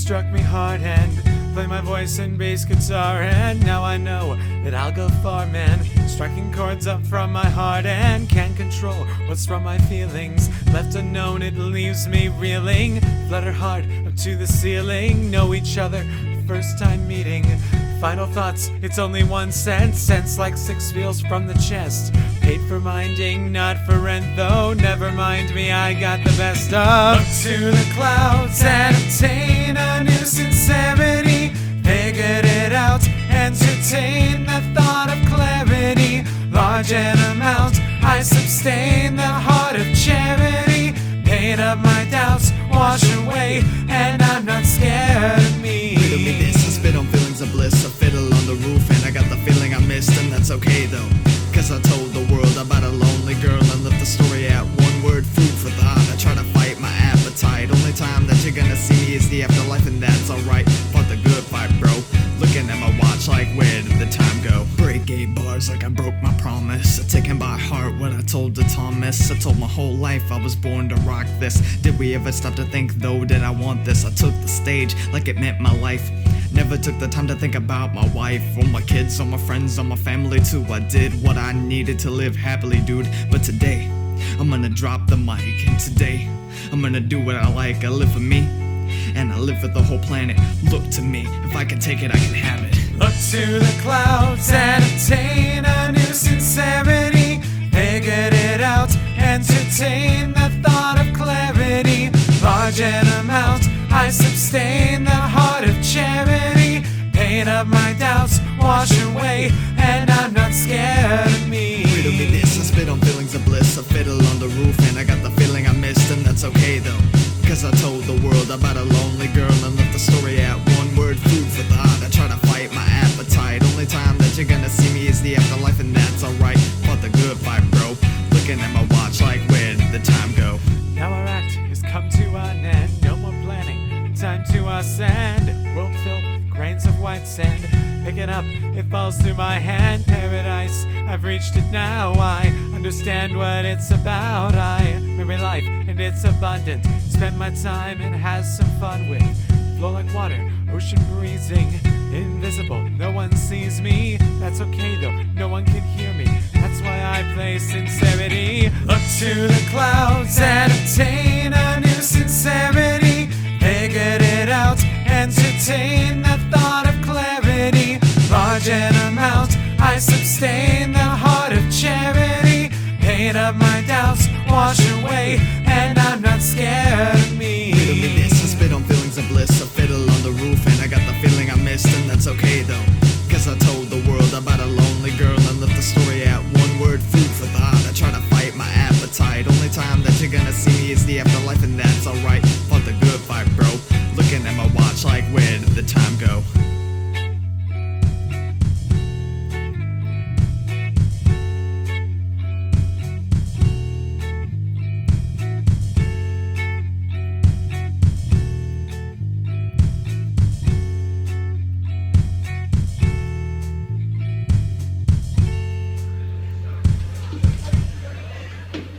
struck me hard and play my voice and bass guitar, and now I know that I'll go far, man. Striking chords up from my heart and can't control what's from my feelings. Left unknown, it leaves me reeling. Flutter hard up to the ceiling. Know each other, first time meeting. Final thoughts, it's only 1 cent. Sense like 6 feels from the chest. Paid for minding, not for rent though. Never mind me, I got the best of. Look to the clouds and obtain a new sincerity. Figured it out, entertain the thought of clarity. Large in amount, I sustain the heart of charity. Pain of my doubts, wash away, and I'm not scared of me. Riddle me this, I spit on feelings of bliss. A fiddle on the roof, and I got the feeling I missed, and that's okay though. Cause I told the world about a lonely girl and left the story at one word, food for thought. I try to fight my appetite. Only time that you're gonna see me is the afterlife, and that's alright. Fought the good fight, bro. Looking at my watch like, where did the time go? Break 8 bars like I broke my promise. I taken by heart what I told to Thomas. I told my whole life I was born to rock this. Did we ever stop to think though, did I want this? I took the stage like it meant my life. Never took the time to think about my wife, or my kids, or my friends, or my family too. I did what I needed to live happily, dude. But today, I'm gonna drop the mic. And today, I'm gonna do what I like. I live for me, and I live for the whole planet. Look to me, if I can take it, I can have it. Look to the clouds and obtain a new sincerity. Figured it out, entertain the thought of clarity. Large in amount, I sustain the heart of charity. Pain of my doubts, wash away, and I'm not scared of me. Riddle me this, I spit on feelings of bliss. A fiddle on the roof, and I got the feeling I missed, and that's okay though. Cause I told the world about a lonely girl and left the story at one word, food for thought. I try to fight my appetite. Only time that you're gonna see me is the afterlife, and that's alright. Fought the good fight, bro. Looking at my watch like, where did the time go? Now our act has come to an end. No more planning, time to ascend. World filled with grains of white sand. Pick it up, it falls through my hand. Paradise, I've reached it now. I understand what it's about. I marry life and it's abundant. Spend my time and have some fun with. Flow like water, ocean breezing. Invisible, no one sees me. That's okay though, no one can hear me. That's why I play sincerity. Look to the clouds and obtain a new sincerity. Figured it out, entertain the thought of clarity. Large in amount, I sustain the heart of charity. Pain of my doubts, wash away, and I'm not scared